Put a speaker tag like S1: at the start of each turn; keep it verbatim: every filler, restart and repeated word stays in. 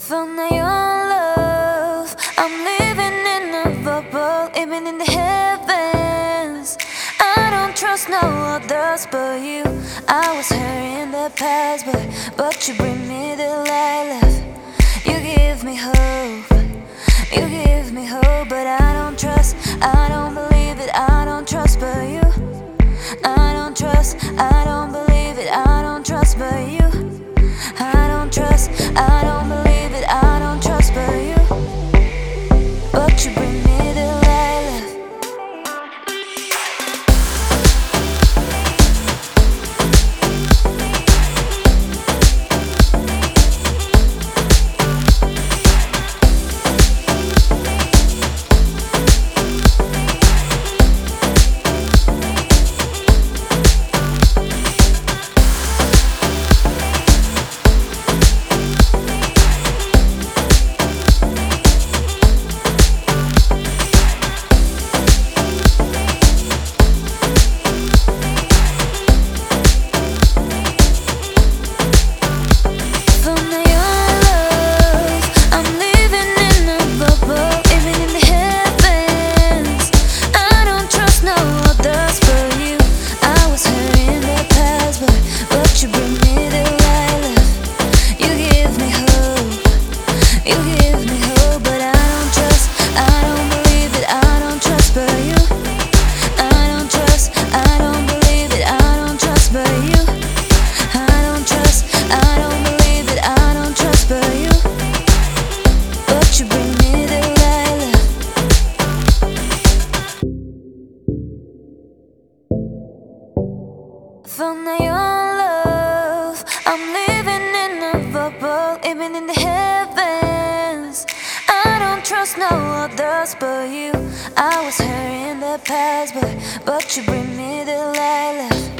S1: Found my own love. I'm living in a bubble, even in the heavens. I don't trust no others but you. I was hurt in the past, but but you bring me the light, love. You give me hope. You give me hope, but I don't trust. I don't believe it. I don't trust but you. I don't trust. I don't believe it. I don't trust but you. I don't trust. I don't believe it. I don't trust but you. But you bring me the light, love. Found my own love. I'm living in a bubble, even in the heavens. I don't trust no others but you. I was hurt in the past, but but you bring me the light, love.